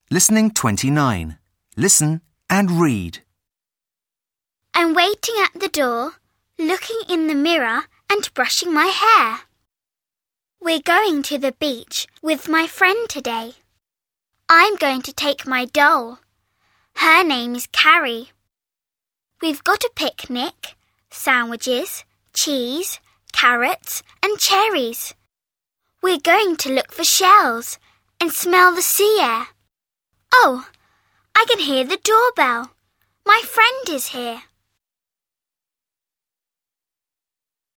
Listening 29. Listen and read. I'm waiting at the door, looking in the mirror and brushing my hair. We're going to the beach with my friend today. I'm going to take my doll. Her name is Carrie. We've got a picnic, sandwiches, cheese, carrots and cherries. We're going to look for shells and smell the sea air. Oh, I can hear the doorbell. My friend is here.